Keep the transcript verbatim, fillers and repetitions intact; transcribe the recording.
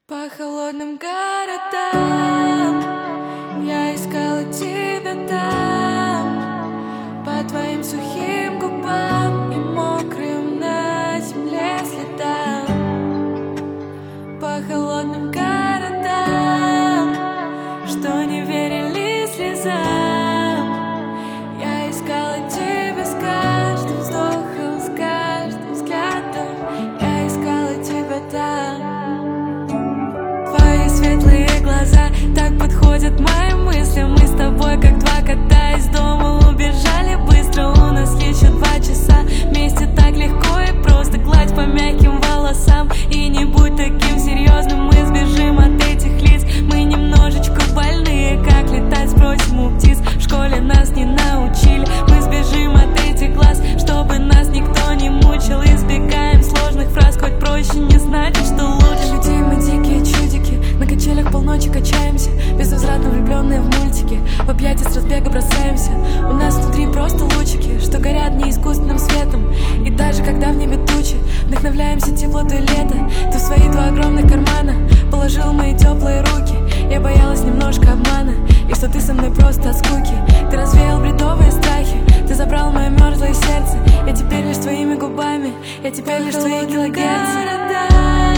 По холодным городам я искала тебя там, по твоим сухим губам и мокрым на земле следам. По холодным городам, что не верили слезам, я искала тебя с каждым вздохом, с каждым взглядом. Я искала тебя там. Твои светлые глаза так подходят моим мыслям. Мы с тобой как два кота из дома убежали быстро. У нас еще два часа, вместе так легко и просто. Гладь по мягким волосам и не будь таким серьезным. Мы сбежим от этих лиц, мы немножечко больные. Как летать, спросим у птиц, в школе нас не научили. Мы сбежим от этих глаз, чтобы нас никто не мучил. Избегаем сложных фраз, хоть проще не знать, что лучше. Для людей мы дикие чудики, на качелях полночи качаемся, безвозвратно влюбленные в мультики. В объятия с разбега бросаемся. У нас внутри просто лучики, что горят не искусственным светом. И даже когда в небе тучи, вдохновляемся теплотой лета. Ты в свои два огромных кармана положил мои теплые руки. Я боялась немножко обмана, и что ты со мной просто от скуки. Ты развеял бредовые страхи, ты забрал мое мертвое сердце. Я теперь лишь твоими губами, я теперь лишь твои килогерцы.